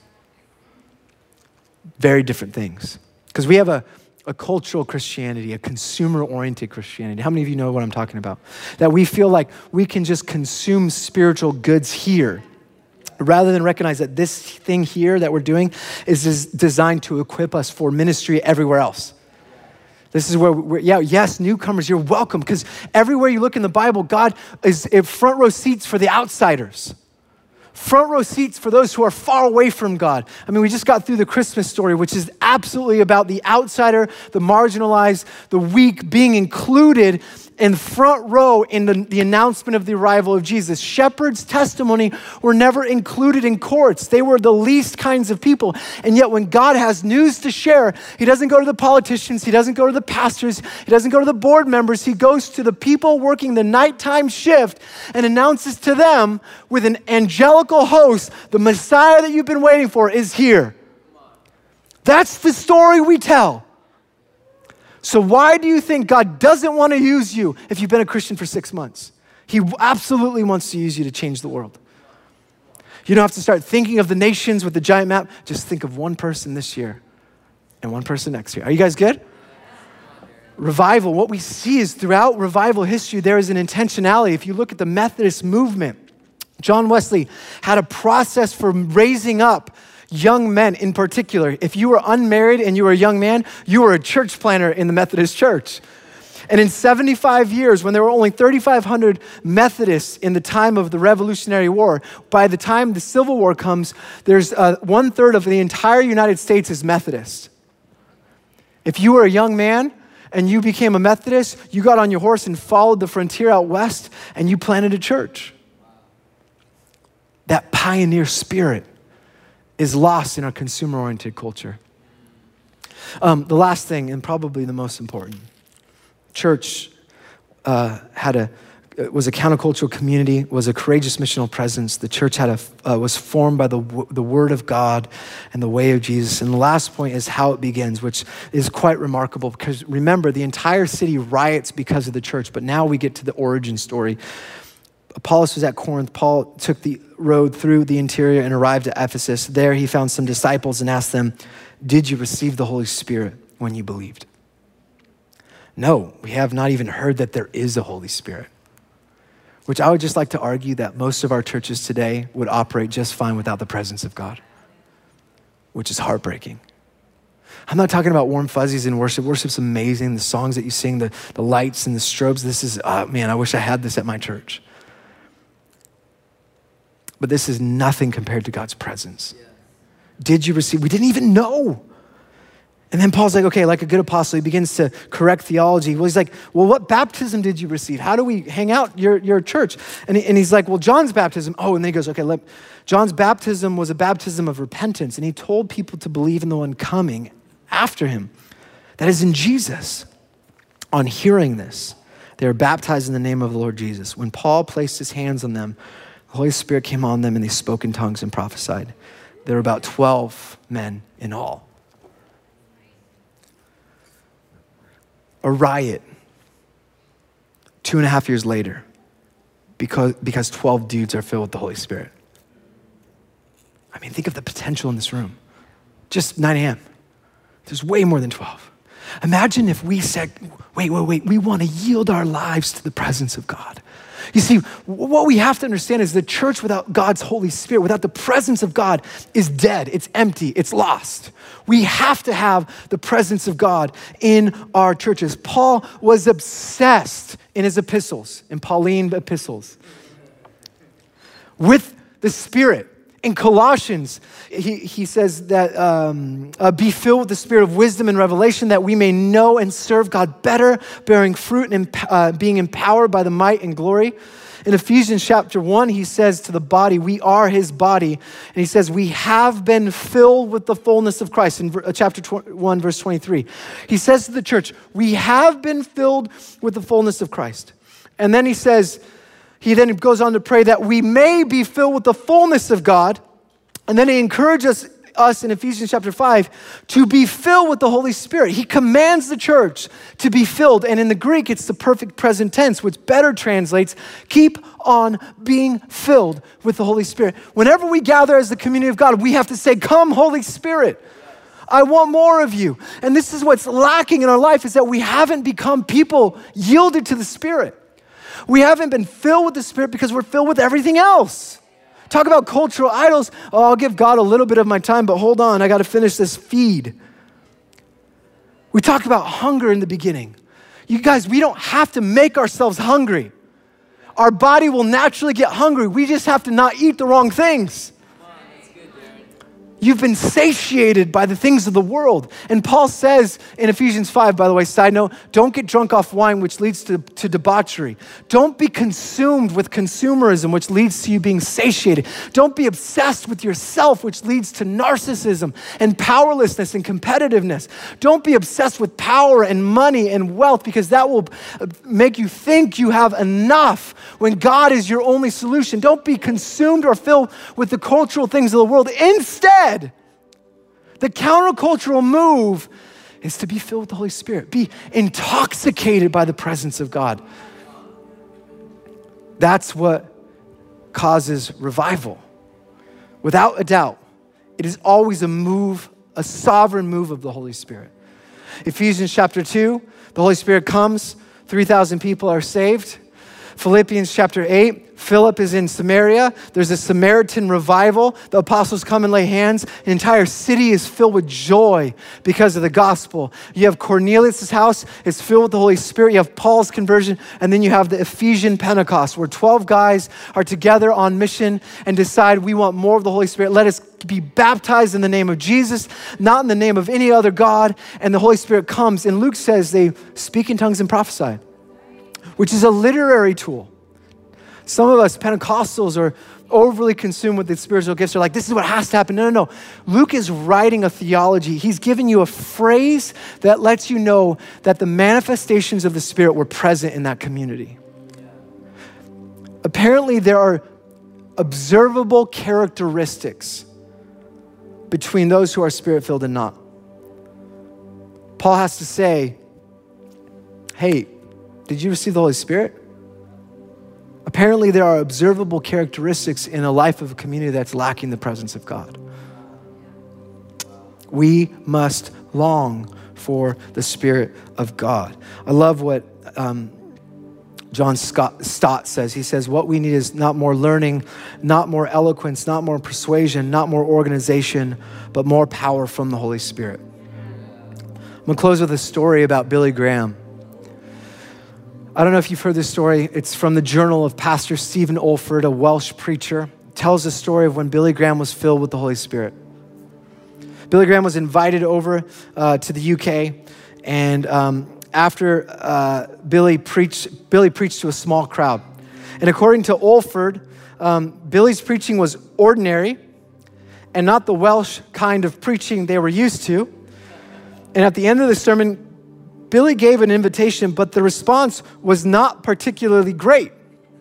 C: Very different things. Because we have a, a cultural Christianity, a consumer-oriented Christianity. How many of you know what I'm talking about? That we feel like we can just consume spiritual goods here rather than recognize that this thing here that we're doing is des- designed to equip us for ministry everywhere else. This is where, we're, yeah, yes, newcomers, you're welcome, because everywhere you look in the Bible, God is front row seats for the outsiders. Front row seats for those who are far away from God. I mean, we just got through the Christmas story, which is absolutely about the outsider, the marginalized, the weak being included in front row in the, the announcement of the arrival of Jesus. Shepherds' testimony were never included in courts. They were the least kinds of people. And yet when God has news to share, he doesn't go to the politicians, he doesn't go to the pastors, he doesn't go to the board members, he goes to the people working the nighttime shift and announces to them with an angelical host, the Messiah that you've been waiting for is here. That's the story we tell. So why do you think God doesn't want to use you if you've been a Christian for six months? He absolutely wants to use you to change the world. You don't have to start thinking of the nations with the giant map. Just think of one person this year and one person next year. Are you guys good? Revival, what we see is throughout revival history, there is an intentionality. If you look at the Methodist movement, John Wesley had a process for raising up young men in particular. If you were unmarried and you were a young man, you were a church planter in the Methodist church. And in seventy-five years, when there were only thirty-five hundred Methodists in the time of the Revolutionary War, by the time the Civil War comes, there's uh, one third of the entire United States is Methodist. If you were a young man and you became a Methodist, you got on your horse and followed the frontier out west and you planted a church. That pioneer spirit is lost in our consumer-oriented culture. Um, the last thing, and probably the most important, church uh, had a was a countercultural community, was a courageous missional presence. The church had a uh, was formed by the the Word of God and the way of Jesus. And the last point is how it begins, which is quite remarkable because remember, the entire city riots because of the church. But now we get to the origin story. Apollos was at Corinth. Paul took the road through the interior and arrived at Ephesus. There he found some disciples and asked them, "Did you receive the Holy Spirit when you believed?" No, we have not even heard that there is a Holy Spirit. Which I would just like to argue that most of our churches today would operate just fine without the presence of God, which is heartbreaking. I'm not talking about warm fuzzies in worship. Worship's amazing. The songs that you sing, the, the lights and the strobes, this is, oh man, I wish I had this at my church. But this is nothing compared to God's presence. Yeah. Did you receive? We didn't even know. And then Paul's like, okay, like a good apostle, he begins to correct theology. Well, he's like, well, what baptism did you receive? How do we hang out your, your church? And, he, and he's like, well, John's baptism. Oh, and then he goes, okay, let, John's baptism was a baptism of repentance. And he told people to believe in the one coming after him. That is in Jesus. On hearing this, they were baptized in the name of the Lord Jesus. When Paul placed his hands on them, the Holy Spirit came on them and they spoke in tongues and prophesied. There were about twelve men in all. A riot two and a half years later because, because twelve dudes are filled with the Holy Spirit. I mean, think of the potential in this room. Just nine a.m. There's way more than twelve. Imagine if we said, wait, wait, wait, we want to yield our lives to the presence of God. You see, what we have to understand is the church without God's Holy Spirit, without the presence of God, is dead. It's empty. It's lost. We have to have the presence of God in our churches. Paul was obsessed in his epistles, in Pauline epistles, with the Spirit. In Colossians, he, he says that um, uh, be filled with the spirit of wisdom and revelation that we may know and serve God better, bearing fruit and uh, being empowered by the might and glory. In Ephesians chapter one, he says to the body, we are his body. And he says, we have been filled with the fullness of Christ in chapter one, verse twenty-three. He says to the church, we have been filled with the fullness of Christ. And then he says, he then goes on to pray that we may be filled with the fullness of God. And then he encourages us us in Ephesians chapter five to be filled with the Holy Spirit. He commands the church to be filled. And in the Greek, it's the perfect present tense, which better translates, keep on being filled with the Holy Spirit. Whenever we gather as the community of God, we have to say, come Holy Spirit. I want more of you. And this is what's lacking in our life, is that we haven't become people yielded to the Spirit. We haven't been filled with the Spirit because we're filled with everything else. Talk about cultural idols. Oh, I'll give God a little bit of my time, but hold on, I got to finish this feed. We talked about hunger in the beginning. You guys, we don't have to make ourselves hungry. Our body will naturally get hungry. We just have to not eat the wrong things. You've been satiated by the things of the world. And Paul says in Ephesians five, by the way, side note, don't get drunk off wine, which leads to, to debauchery. Don't be consumed with consumerism, which leads to you being satiated. Don't be obsessed with yourself, which leads to narcissism and powerlessness and competitiveness. Don't be obsessed with power and money and wealth, because that will make you think you have enough when God is your only solution. Don't be consumed or filled with the cultural things of the world. Instead, the countercultural move is to be filled with the Holy Spirit. Be intoxicated by the presence of God. That's what causes revival. Without a doubt, it is always a move, a sovereign move of the Holy Spirit. Ephesians chapter two, the Holy Spirit comes, three thousand people are saved. Philippians chapter eight, Philip is in Samaria. There's a Samaritan revival. The apostles come and lay hands. The entire city is filled with joy because of the gospel. You have Cornelius' house is filled with the Holy Spirit. You have Paul's conversion. And then you have the Ephesian Pentecost, where twelve guys are together on mission and decide we want more of the Holy Spirit. Let us be baptized in the name of Jesus, not in the name of any other God. And the Holy Spirit comes. And Luke says they speak in tongues and prophesy, which is a literary tool. Some of us Pentecostals are overly consumed with the spiritual gifts. They're like, this is what has to happen. No, no, no. Luke is writing a theology. He's giving you a phrase that lets you know that the manifestations of the Spirit were present in that community. Apparently, there are observable characteristics between those who are Spirit-filled and not. Paul has to say, hey, did you receive the Holy Spirit? Apparently, there are observable characteristics in a life of a community that's lacking the presence of God. We must long for the Spirit of God. I love what um, John Scott, Stott says. He says, what we need is not more learning, not more eloquence, not more persuasion, not more organization, but more power from the Holy Spirit. I'm gonna close with a story about Billy Graham. I don't know if you've heard this story. It's from the journal of Pastor Stephen Olford, a Welsh preacher. It tells the story of when Billy Graham was filled with the Holy Spirit. Billy Graham was invited over uh, to the U K, and um, after uh, Billy preached, Billy preached to a small crowd. And according to Olford, um, Billy's preaching was ordinary and not the Welsh kind of preaching they were used to. And at the end of the sermon, Billy gave an invitation, but the response was not particularly great.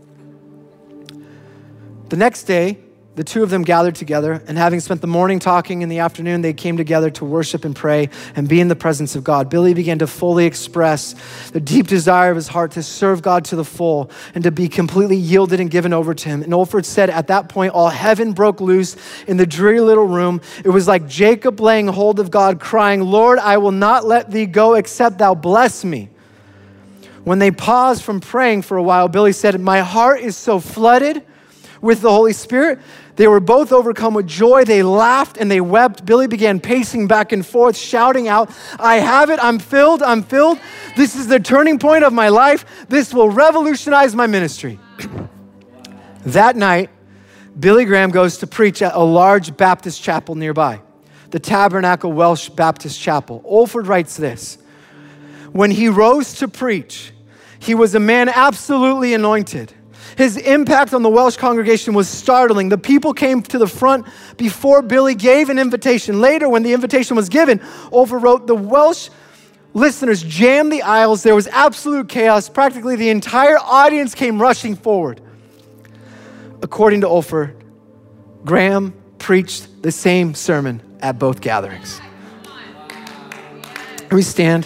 C: The next day, the two of them gathered together, and having spent the morning talking, in the afternoon, they came together to worship and pray and be in the presence of God. Billy began to fully express the deep desire of his heart to serve God to the full and to be completely yielded and given over to him. And Olford said, at that point, all heaven broke loose in the dreary little room. It was like Jacob laying hold of God, crying, Lord, I will not let thee go except thou bless me. When they paused from praying for a while, Billy said, my heart is so flooded with the Holy Spirit. They were both overcome with joy. They laughed and they wept. Billy began pacing back and forth, shouting out, I have it, I'm filled, I'm filled. This is the turning point of my life. This will revolutionize my ministry. That night, Billy Graham goes to preach at a large Baptist chapel nearby, the Tabernacle Welsh Baptist Chapel. Olford writes this, when he rose to preach, he was a man absolutely anointed. His impact on the Welsh congregation was startling. The people came to the front before Billy gave an invitation. Later, when the invitation was given, Olfer wrote, the Welsh listeners jammed the aisles. There was absolute chaos. Practically the entire audience came rushing forward. According to Olfer, Graham preached the same sermon at both gatherings. Can we stand?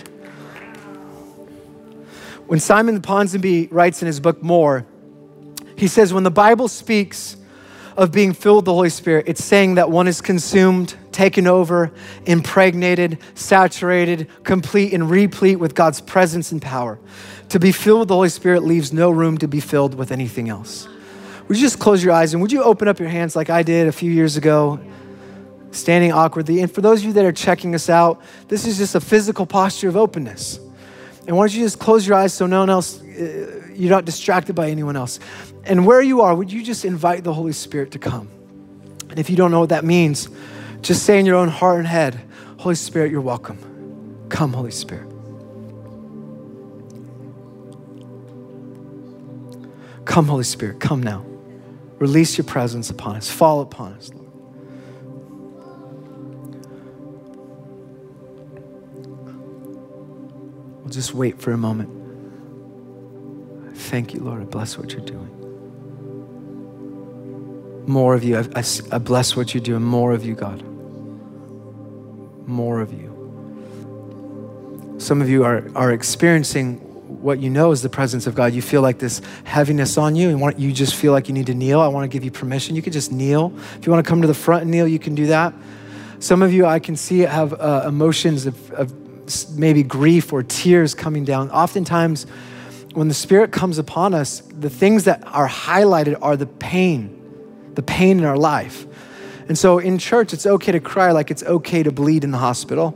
C: When Simon Ponsonby writes in his book, More, he says, when the Bible speaks of being filled with the Holy Spirit, it's saying that one is consumed, taken over, impregnated, saturated, complete, and replete with God's presence and power. To be filled with the Holy Spirit leaves no room to be filled with anything else. Would you just close your eyes and would you open up your hands like I did a few years ago, standing awkwardly? And for those of you that are checking us out, this is just a physical posture of openness. And why don't you just close your eyes so no one else, uh, you're not distracted by anyone else. And where you are, would you just invite the Holy Spirit to come? And if you don't know what that means, just say in your own heart and head, Holy Spirit, you're welcome. Come, Holy Spirit. Come, Holy Spirit, come now. Release your presence upon us. Fall upon us, Lord. We'll just wait for a moment. Thank you, Lord. I bless what you're doing. More of you. I, I, I bless what you're doing. More of you, God. More of you. Some of you are, are experiencing what you know is the presence of God. You feel like this heaviness on you and want, you just feel like you need to kneel. I want to give you permission. You can just kneel. If you want to come to the front and kneel, you can do that. Some of you, I can see have uh, emotions of, of maybe grief or tears coming down. Oftentimes, when the Spirit comes upon us, the things that are highlighted are the pain, the pain in our life. And so in church, it's okay to cry like it's okay to bleed in the hospital.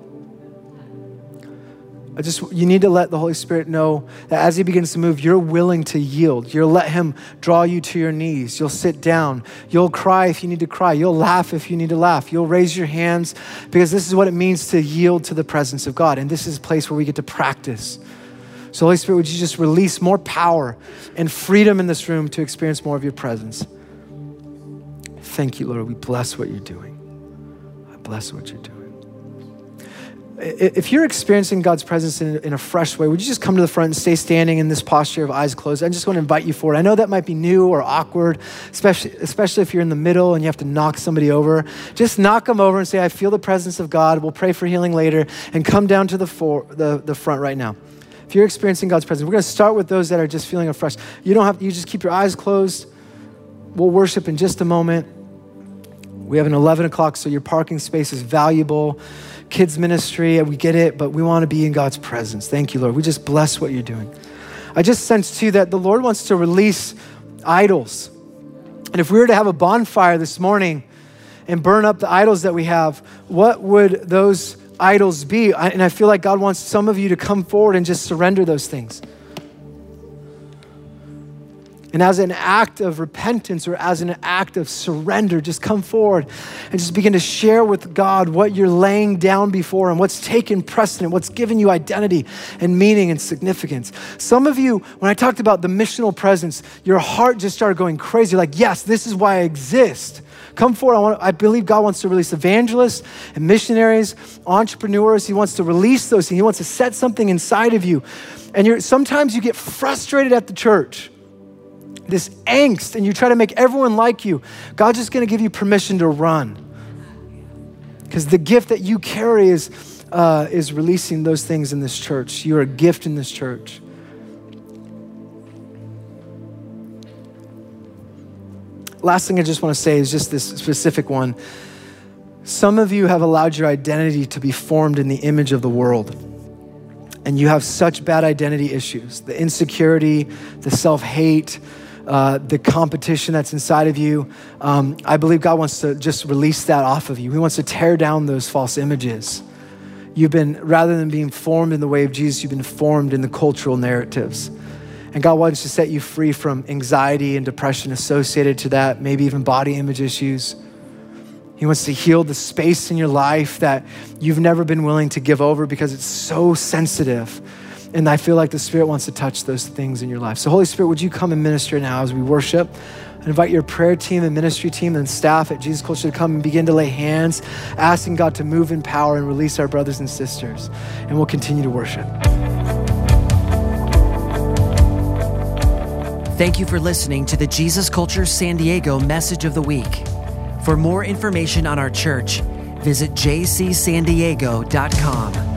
C: I just, you need to let the Holy Spirit know that as he begins to move, you're willing to yield. You'll let him draw you to your knees. You'll sit down. You'll cry if you need to cry. You'll laugh if you need to laugh. You'll raise your hands because this is what it means to yield to the presence of God. And this is a place where we get to practice. So Holy Spirit, would you just release more power and freedom in this room to experience more of your presence? Thank you, Lord. We bless what you're doing. I bless what you're doing. If you're experiencing God's presence in, in a fresh way, would you just come to the front and stay standing in this posture of eyes closed? I just want to invite you forward. I know that might be new or awkward, especially, especially if you're in the middle and you have to knock somebody over. Just knock them over and say, I feel the presence of God. We'll pray for healing later, and come down to the, for, the, the front right now. If you're experiencing God's presence, we're going to start with those that are just feeling afresh. You don't have, you just keep your eyes closed. We'll worship in just a moment. We have an eleven o'clock, so your parking space is valuable. Kids ministry, we get it, but we want to be in God's presence. Thank you, Lord. We just bless what you're doing. I just sense too that the Lord wants to release idols. And if we were to have a bonfire this morning and burn up the idols that we have, what would those idols be? And I feel like God wants some of you to come forward and just surrender those things. And as an act of repentance or as an act of surrender, just come forward and just begin to share with God what you're laying down before Him, what's taken precedent, what's given you identity and meaning and significance. Some of you, when I talked about the missional presence, your heart just started going crazy. You're like, yes, this is why I exist. Come forward. I, want, I believe God wants to release evangelists and missionaries, entrepreneurs. He wants to release those things. He wants to set something inside of you. And you're, sometimes you get frustrated at the church. This angst, and you try to make everyone like you. God's just going to give you permission to run, because the gift that you carry is uh, is releasing those things in this church. You're a gift in this church. Last thing I just want to say is just this specific one. Some of you have allowed your identity to be formed in the image of the world, and you have such bad identity issues, the insecurity, the self-hate, Uh, the competition that's inside of you. Um, I believe God wants to just release that off of you. He wants to tear down those false images. You've been, rather than being formed in the way of Jesus, you've been formed in the cultural narratives. And God wants to set you free from anxiety and depression associated to that, maybe even body image issues. He wants to heal the space in your life that you've never been willing to give over because it's so sensitive. And I feel like the Spirit wants to touch those things in your life. So Holy Spirit, would you come and minister now as we worship? I invite your prayer team and ministry team and staff at Jesus Culture to come and begin to lay hands, asking God to move in power and release our brothers and sisters. And we'll continue to worship.
A: Thank you for listening to the Jesus Culture San Diego Message of the Week. For more information on our church, visit j c san diego dot com.